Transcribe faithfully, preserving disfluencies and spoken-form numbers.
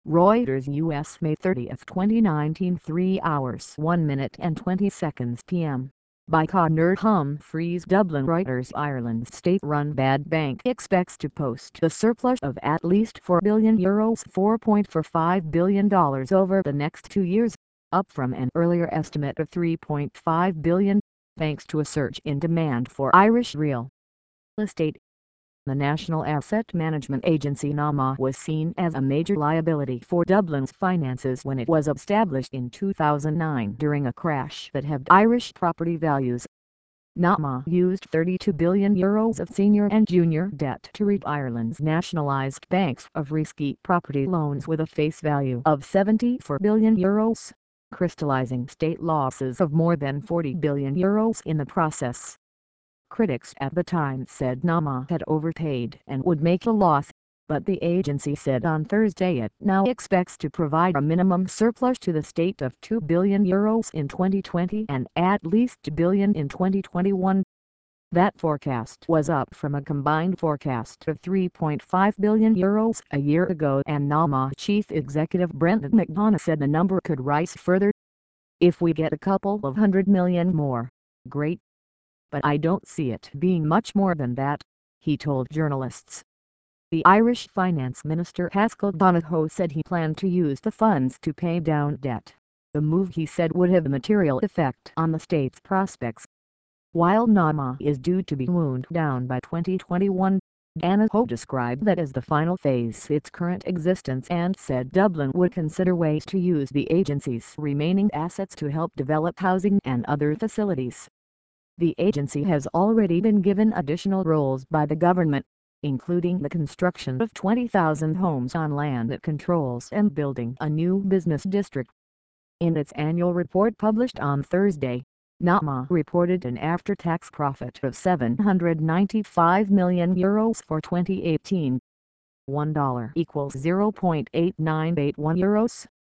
Reuters U S May thirtieth twenty nineteen three hours one minute and twenty seconds p m By Conor Humphreys. Dublin. Reuters. Ireland's state-run Bad Bank expects to post a surplus of at least four billion euros four point four five billion dollars over the next two years, up from an earlier estimate of three point five billion dollars, thanks to a surge in demand for Irish real estate. The National Asset Management Agency N A M A was seen as a major liability for Dublin's finances when it was established in two thousand nine during a crash that halved Irish property values. N A M A used thirty-two billion euros of senior and junior debt to rid Ireland's nationalised banks of risky property loans with a face value of seventy-four billion euros, crystallising state losses of more than forty billion euros in the process. Critics at the time said N A M A had overpaid and would make a loss, but the agency said on Thursday it now expects to provide a minimum surplus to the state of two billion euros in twenty twenty and at least two billion in twenty twenty-one. That forecast was up from a combined forecast of three point five billion euros a year ago, and N A M A Chief Executive Brendan McDonagh said the number could rise further. "If we get a couple of hundred million more, great. But I don't see it being much more than that," he told journalists. The Irish Finance Minister Paschal Donohoe said he planned to use the funds to pay down debt. The move, he said, would have a material effect on the state's prospects. While N A M A is due to be wound down by twenty twenty-one, Donohoe described that as the final phase of its current existence and said Dublin would consider ways to use the agency's remaining assets to help develop housing and other facilities. The agency has already been given additional roles by the government, including the construction of twenty thousand homes on land it controls and building a new business district. In its annual report published on Thursday, N A M A reported an after-tax profit of seven hundred ninety-five million euros for twenty eighteen. one dollar equals zero point eight nine eight one euros.